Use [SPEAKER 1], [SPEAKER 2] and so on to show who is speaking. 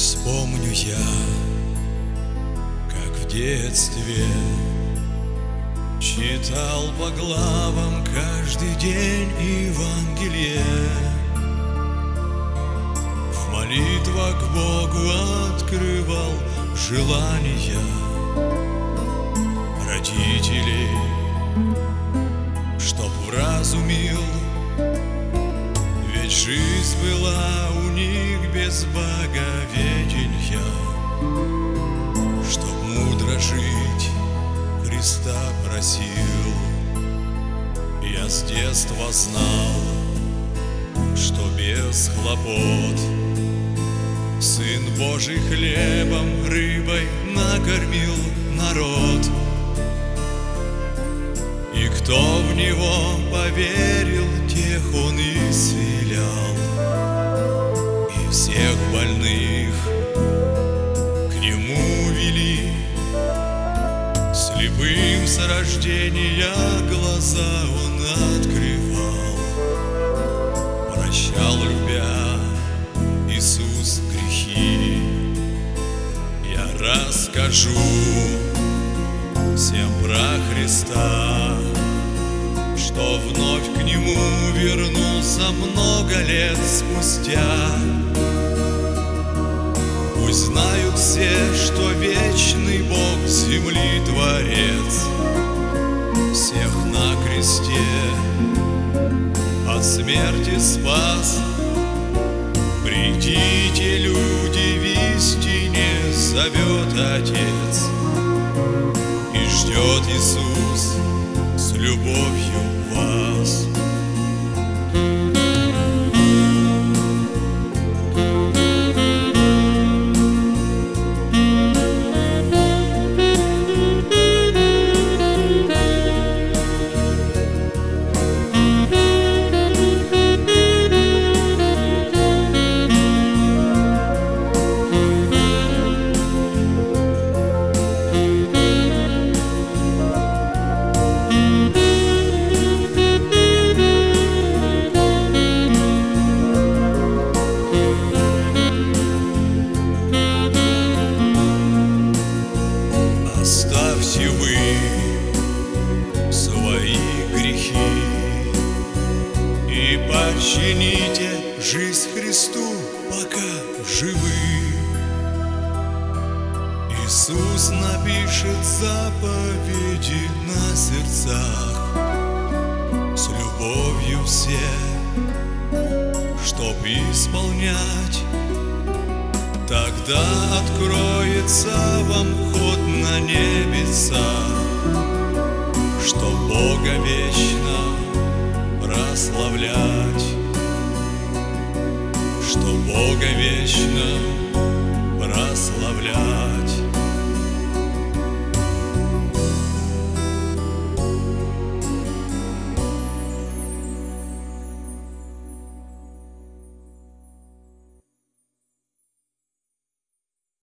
[SPEAKER 1] Вспомню я, как в детстве читал по главам каждый день Евангелие. В молитвах к Богу открывал желания родителей, чтоб вразумил, ведь жизнь была у них без боговедения. Чтоб мудро жить, Христа просил. Я с детства знал, что без хлопот Сын Божий хлебом, рыбой накормил народ. И кто в Него поверил, тех Он исцелял. И всех больных к Нему вели. Слепым с рождения глаза Он открывал. Прощал, любя, Иисус грехи. Я расскажу всем про Христа, что вновь к Нему вернулся много лет спустя. Пусть знают все, что вечный Бог земли Творец всех на кресте от смерти спас. Придите, люди, в истине зовет Отец, и ждет Иисус с любовью вас. Оставьте вы свои грехи и подчините жизнь Христу, пока живы. Иисус напишет заповеди на сердцах с любовью все, чтоб исполнять. Тогда откроется вам вход на небеса, чтоб Бога вечно прославлять, чтоб Бога вечно прославлять.